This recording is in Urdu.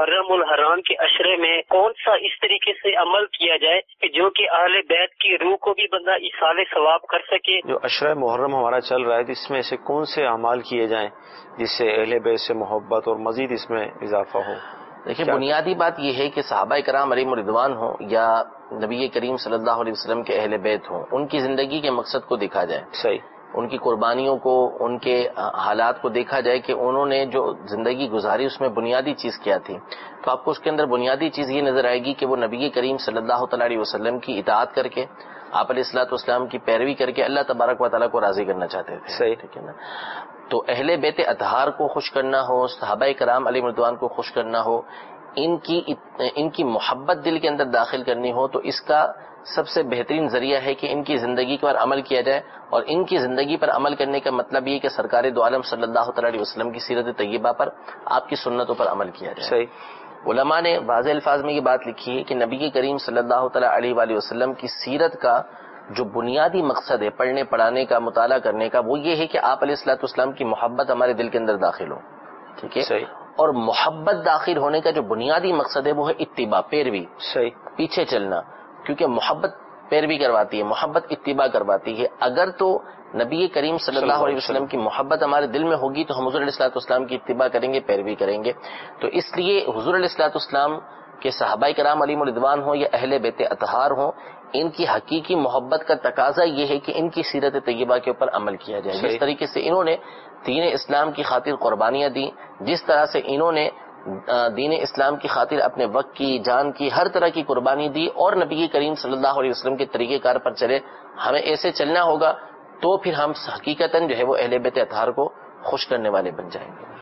محرم الحرام کے عشرے میں کون سا اس طریقے سے عمل کیا جائے کہ جو کہ اہل بیت کی روح کو بھی بندہ ایصال ثواب کر سکے؟ جو عشرہ محرم ہمارا چل رہا ہے تو اس میں سے کون سے اعمال کیے جائیں جس سے اہل بیت سے محبت اور مزید اس میں اضافہ ہو؟ دیکھیں، بنیادی بات یہ ہے کہ صحابہ کرام علیہم رضوان ہوں یا نبی کریم صلی اللہ علیہ وسلم کے اہل بیت ہوں، ان کی زندگی کے مقصد کو دیکھا جائے، صحیح، ان کی قربانیوں کو، ان کے حالات کو دیکھا جائے کہ انہوں نے جو زندگی گزاری اس میں بنیادی چیز کیا تھی، تو آپ کو اس کے اندر بنیادی چیز یہ نظر آئے گی کہ وہ نبی کریم صلی اللہ تعالی علیہ وسلم کی اطاعت کر کے، آپ علیہ الصلوۃ والسلام کی پیروی کر کے اللہ تبارک و تعالیٰ کو راضی کرنا چاہتے تھے. صحیح، ٹھیک ہے نا؟ تو اہل بیت اطہار کو خوش کرنا ہو، صحابہ کرام علیہ رضوان کو خوش کرنا ہو، ان کی محبت دل کے اندر داخل کرنی ہو، تو اس کا سب سے بہترین ذریعہ ہے کہ ان کی زندگی پر عمل کیا جائے. اور ان کی زندگی پر عمل کرنے کا مطلب یہ کہ سرکار دو عالم صلی اللہ تعالی علیہ وسلم کی سیرت طیبہ پر، آپ کی سنتوں پر عمل کیا جائے. صحیح. علماء نے واضح الفاظ میں یہ بات لکھی ہے کہ نبی کریم صلی اللہ تعالی علیہ وآلہ وسلم کی سیرت کا جو بنیادی مقصد ہے پڑھنے پڑھانے کا، مطالعہ کرنے کا، وہ یہ ہے کہ آپ علیہ الصلوۃ والسلام کی محبت ہمارے دل کے اندر داخل ہو. ٹھیک ہے؟ صحیح. اور محبت داخل ہونے کا جو بنیادی مقصد ہے وہ ہے اتباع، پیروی، صحیح، پیچھے چلنا، کیونکہ محبت پیروی کرواتی ہے، محبت اتباع کرواتی ہے. اگر تو نبی کریم صلی اللہ علیہ وسلم کی محبت ہمارے دل میں ہوگی تو ہم حضور علیہ الصلوۃ والسلام کی اتباع کریں گے، پیروی کریں گے. تو اس لیے حضور علیہ الصلوۃ والسلام کے صحابہ کرام علیہم رضوان ہوں یا اہل بیت اطہار ہوں، ان کی حقیقی محبت کا تقاضا یہ ہے کہ ان کی سیرت طیبہ کے اوپر عمل کیا جائے. جس طریقے سے انہوں نے دین اسلام کی خاطر قربانیاں دی، جس طرح سے انہوں نے دین اسلام کی خاطر اپنے وقت کی، جان کی، ہر طرح کی قربانی دی اور نبی کریم صلی اللہ علیہ وسلم کے طریقہ کار پر چلے، ہمیں ایسے چلنا ہوگا تو پھر ہم حقیقتاً جو ہے وہ اہل بیت اطہار کو خوش کرنے والے بن جائیں گے.